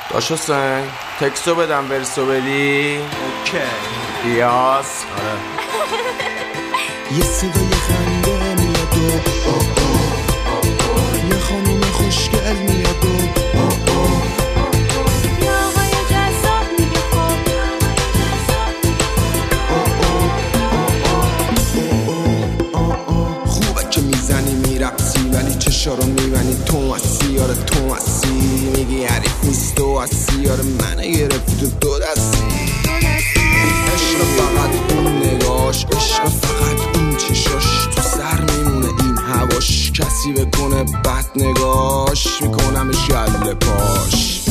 داش حسین تکستو بدم ورسو بدی. اوکی بیاس. آره. یه صدای خنده میاد و یه خانوم خوشگل میاد یه آقای جذاب میگه خب خوبه که میزنی میرقصی ولی چشا رو میبنی تو هستی. آره تو هستی میگی حریف نیست تو هستی. آره منو گرفتی دو دستی. عشق فقط اون نگاش، عشق فقط اون چشاش، تو سر میمونه این هواش. کسی بکنه بد نگاش میکنمش گله پاش.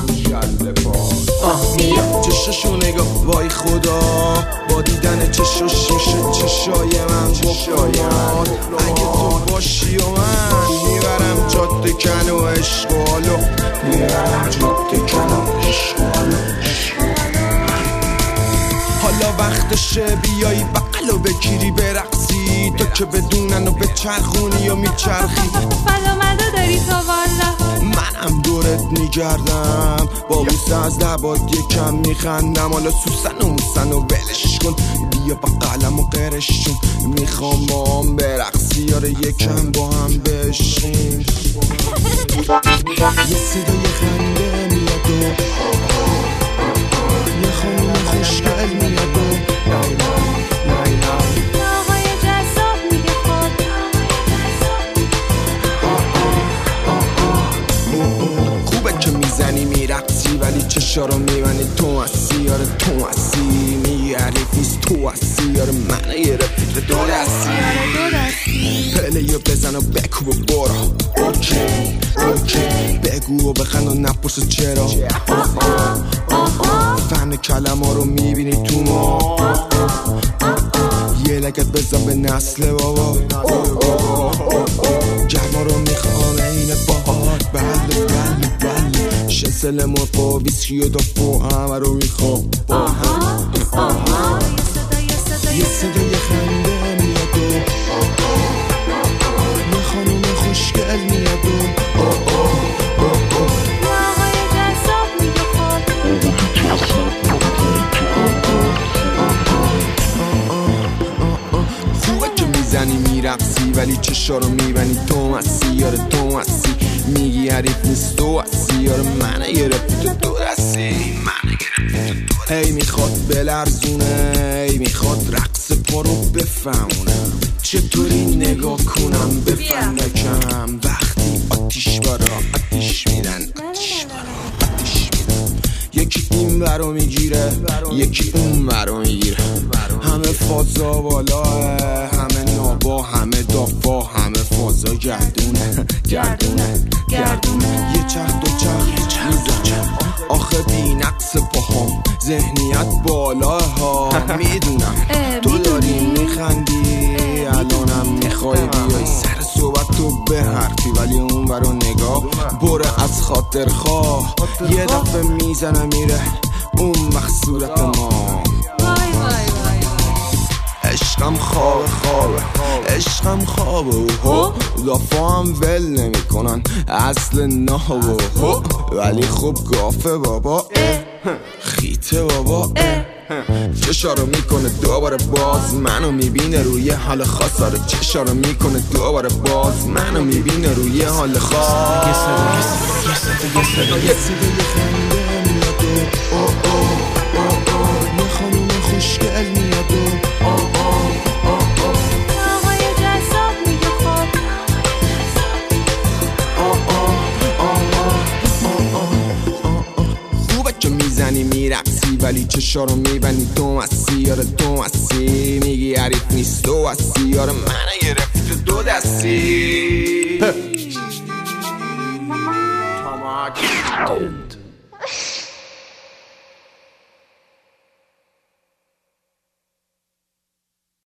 چشاشو نگاه وای خدا، با دیدن چشاش میشه چشای من بخواد. اگه تو باشی و من میبرم جاده کن و عشق و حالو، میبرم جاده کن و عشق و حالو. حالا وقتشه بیایی بقلو بگیری برقصی، تو که بدونن و بچرخونی و میچرخی. فلامدو داری تو والا، منم دورت میگردم با بوسه از لبات یکم میخندم. حالا سوسن و موسن و ولش کن، بیا بقلم و قرشون. میخوام با هم برقصی، آره یکم با هم بشیم. یه صدای خنده میاد یه خانوم خوشگل میاد یه آقای جذاب میگه خب خوبه که میزنی میرقصی ولی چشا رو میبنی تو هستی. آره تو هستی میگی حریف نیست تو هستی. آره منو گرفتی دو دستی. پلیو بزن و بکو و برو. اوکی بگو و بخند و نپرس چرا. فن کلمه رو میبینی تو ما، یه لگت بزن به نسل بابا. گرما رو میخوام اینه باهات. بله شنسل مرقا ویسکی و دافو همه رو میخوام با هم. یه صدای خنده میاد یه خانوم خوشگل میاد یه آقای جذاب میگه خوبه که میزنی میرقصی ولی چشا رو میبنی تو هستی. آره تو هستی میگی حریف نیست تو هستی. آره منو گرفتی تو دستی. هی میخواد بلرزونه، هی میخواد رقص پا رو بفهمونه. چطوری نگاه کنم بفندکم وقتی آتیش برا آتیش میدن. یکی این برو میگیره یکی اون برو میگیره. همه فازا بالاه، همه نابا، همه دافا، همه فازا گردونه. یه چرخ دو چرخ میزنم آخه بی نقص پاهم. ذهنیت بالا ها میدونم تو داری میخندی. الانم میخوای بیای سر صحبت تو به حرفی ولی اون برو نگاه بره از خاطر خواه. یه دفعه میزنه میره اون وقت صورت ما. عشقم عشقم خوابه دافا هم ول نمی کنن اصل نهو. ولی خوب گافه بابا خیته بابا. چشا رو میکنه دوباره باز منو میبینه روی حال خاص. آره چشا رو میکنه دوباره باز منو میبینه روی حال خاص. یه صدای خنده میاد یه خانوم خوشگل میاد یه آقای جذاب میگه خب خوبه که میزنی میرقصی ولی چشا رو میبنی تو هستی. آره تو هستی میگی حریف نیست تو هستی. آره منو گرفتی دو دستی. تماک